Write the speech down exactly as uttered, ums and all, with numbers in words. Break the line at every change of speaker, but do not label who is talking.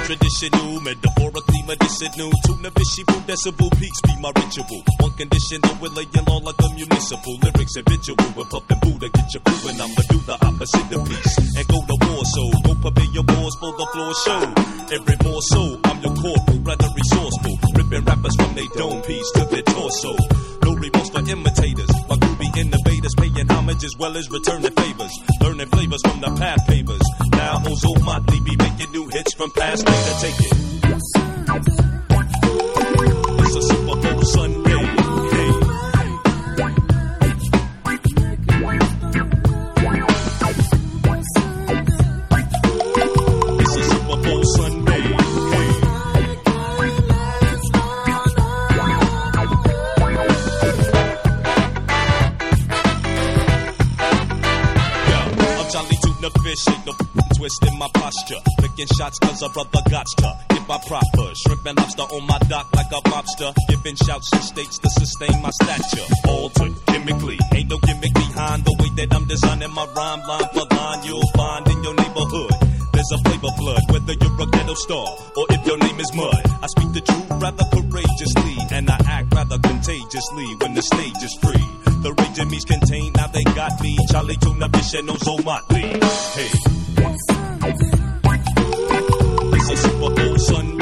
traditional, metaphorically medicinal. Tuna visual, decibel peaks be my ritual. One condition, though we're laying law like a municipal. Lyrics habitual, with puff and Buddha get you cool, and I'ma do the opposite of peace and go to war. So go prepare your wars for the floor show. Every more so, I'm your corporal, rather resourceful. Ripping rappers from their dome piece to their torso. No remorse for imitators, my groovy innovators paying homage as well as returning favors. Learning flavors from the path pavers. Now Ozo Motley be making new hits from past data. Take it. It's a Super Bowl Sunday. Hey. It's a Super Bowl Sunday. Hey. The fish ain't no twist in my posture. Picking shots cause a brother got to get my proper. Shrimp and lobster on my dock like a mobster. Giving shouts and states to sustain my stature. Altered chemically, ain't no gimmick behind the way that I'm designing my rhyme line for line. You'll find in your neighborhood there's a flavor blood, whether you're a ghetto star or if your name is Mud. I speak the truth rather courageously, and I act rather contagiously when the stage is free. The rage in me's contained, now they got me. Charlie Tuna Fish and Ozo Motley. Hey, it's a Super Bowl Sunday.